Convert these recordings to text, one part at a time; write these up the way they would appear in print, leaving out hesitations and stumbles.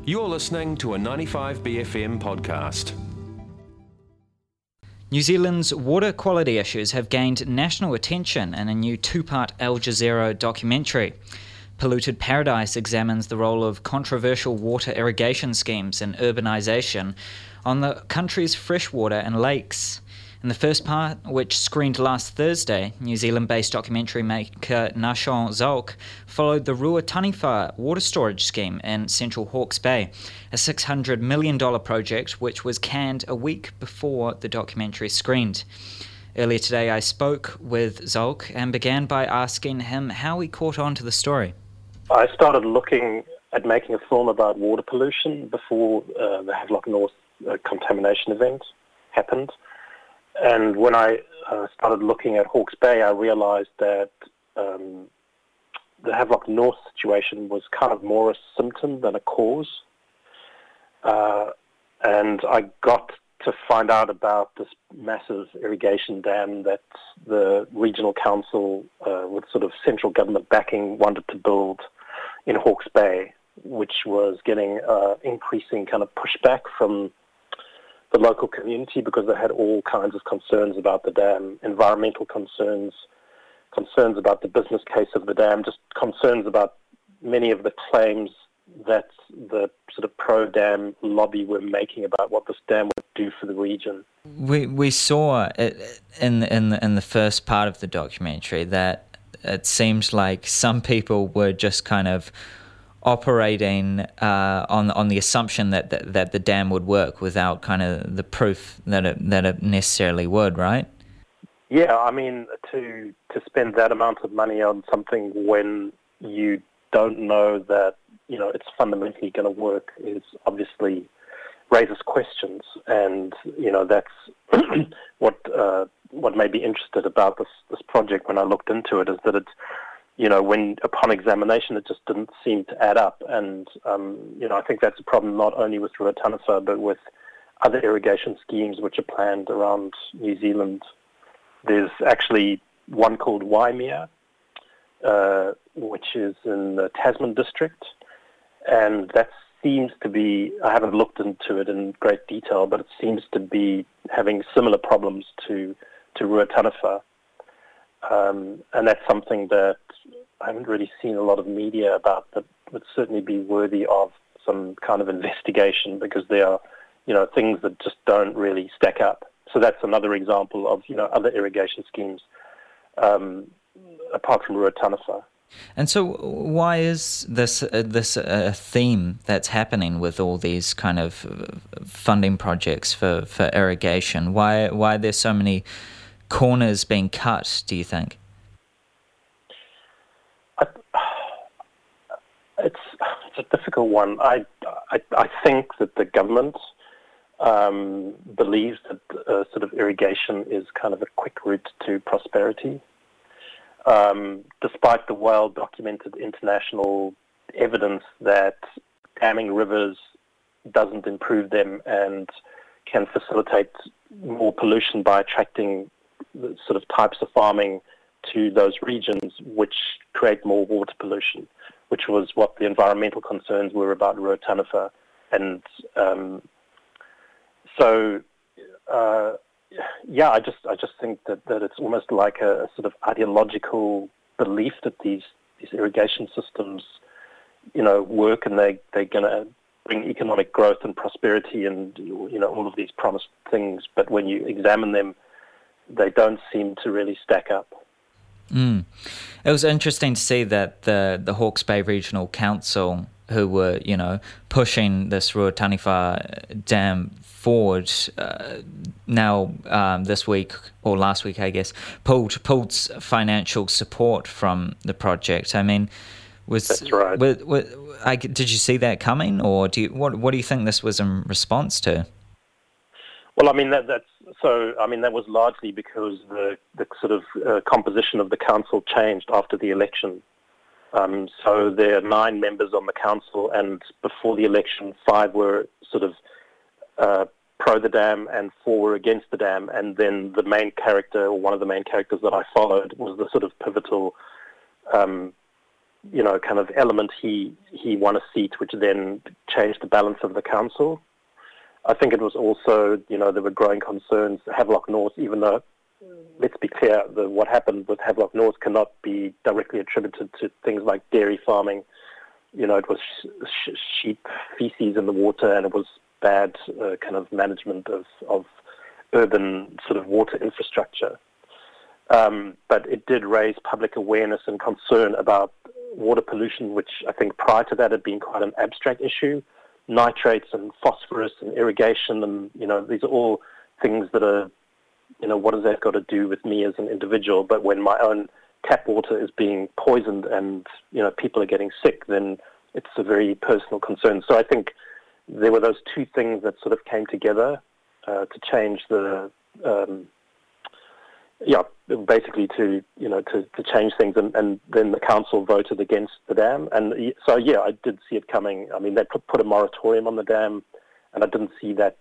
You're listening to a 95BFM podcast. New Zealand's water quality issues have gained national attention in a new two-part Al Jazeera documentary. Polluted Paradise examines the role of controversial water irrigation schemes in urbanisation on the country's freshwater and lakes. In the first part, which screened last Thursday, New Zealand-based documentary maker Nashon Zalk followed the Ruataniwha water storage scheme in central Hawke's Bay, a $600 million project which was canned a week before the documentary screened. Earlier today I spoke with Zalk and began by asking him how he caught on to the story. I started looking at making a film about water pollution before the Havelock North contamination event happened. And when I started looking at Hawke's Bay, I realized that the Havelock North situation was kind of more a symptom than a cause. And I got to find out about this massive irrigation dam that the regional council, with sort of central government backing, wanted to build in Hawke's Bay, which was getting increasing kind of pushback from the local community because they had all kinds of concerns about the dam, environmental concerns about the business case of the dam, just concerns about many of the claims that the sort of pro-dam lobby were making about what this dam would do for the region. We saw it in the first part of the documentary that it seems like some people were just kind of operating on the assumption that the dam would work without kind of the proof that it necessarily would, right? Yeah, I mean, to spend that amount of money on something when you don't know that, you know, it's fundamentally going to work is obviously raises questions. And, you know, that's what made me interested about this project when I looked into it, is that it's, you know, when upon examination, it just didn't seem to add up. And, you know, I think that's a problem not only with Ruataniwha, but with other irrigation schemes which are planned around New Zealand. There's actually one called Waimea, which is in the Tasman district. And that seems to be, I haven't looked into it in great detail, but it seems to be having similar problems to Ruataniwha. And that's something that I haven't really seen a lot of media about, that would certainly be worthy of some kind of investigation, because there are, you know, things that just don't really stack up. So that's another example of, you know, other irrigation schemes apart from Ruataniwha. And so why is this a theme that's happening with all these kind of funding projects for irrigation? Why are there so many corners being cut, do you think? It's a difficult one. I think that the government believes that sort of irrigation is kind of a quick route to prosperity, despite the well-documented international evidence that damming rivers doesn't improve them and can facilitate more pollution by attracting the sort of types of farming to those regions which create more water pollution, which was what the environmental concerns were about Ruataniwha. And I just think that it's almost like a sort of ideological belief that these irrigation systems, you know, work, and they're going to bring economic growth and prosperity and, you know, all of these promised things. But when you examine them, they don't seem to really stack up. It was interesting to see that the Hawke's Bay Regional Council, who were, you know, pushing this Ruataniwha dam forward, now this week, or last week I guess, pulled financial support from the project. I mean, that's right. Did you see that coming, or what do you think this was in response to? Well, I mean, that was largely because the sort of composition of the council changed after the election. So there are 9 members on the council, and before the election, 5 were sort of pro the dam and 4 were against the dam. And then the main character, or one of the main characters that I followed, was the sort of pivotal kind of element, he won a seat, which then changed the balance of the council. I think it was also, there were growing concerns. Havelock North, even though, let's be clear, what happened with Havelock North cannot be directly attributed to things like dairy farming. It was sheep feces in the water, and it was bad kind of management of urban sort of water infrastructure. But it did raise public awareness and concern about water pollution, which I think prior to that had been quite an abstract issue. Nitrates and phosphorus and irrigation, and these are all things that are, what has that got to do with me as an individual? But when my own tap water is being poisoned and people are getting sick, then it's a very personal concern. So I think there were those two things that sort of came together to change basically to change things, and then the council voted against the dam, and so I did see it coming. I mean, they put a moratorium on the dam, and I didn't see that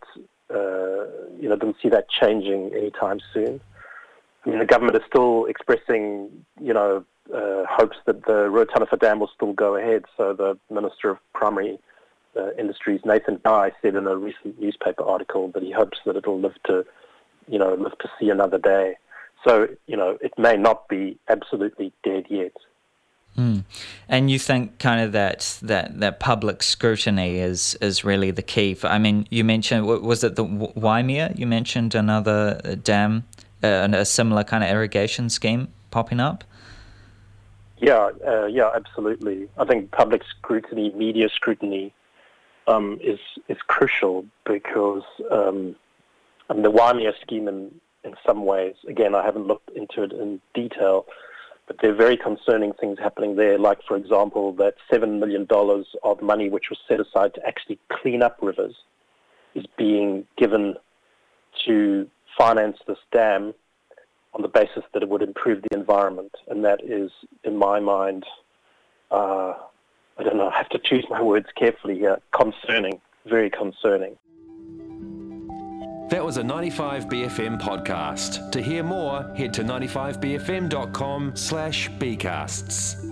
changing anytime soon. I mean, the government is still expressing hopes that the Ruataniwha Dam will still go ahead. So the Minister of Primary Industries, Nathan Guy, said in a recent newspaper article that he hopes that it'll live to see another day. So, it may not be absolutely dead yet. Mm. And you think kind of that public scrutiny is really the key. You mentioned, was it the Waimea? You mentioned another dam, a similar kind of irrigation scheme popping up? Yeah, absolutely. I think public scrutiny, media scrutiny is crucial because the Waimea scheme in some ways, again, I haven't looked into it in detail, but there are very concerning things happening there, like, for example, that $7 million of money which was set aside to actually clean up rivers is being given to finance this dam on the basis that it would improve the environment. And that is, in my mind, I don't know, I have to choose my words carefully here, concerning, very concerning. That was a 95BFM podcast. To hear more, head to 95bfm.com/bcasts.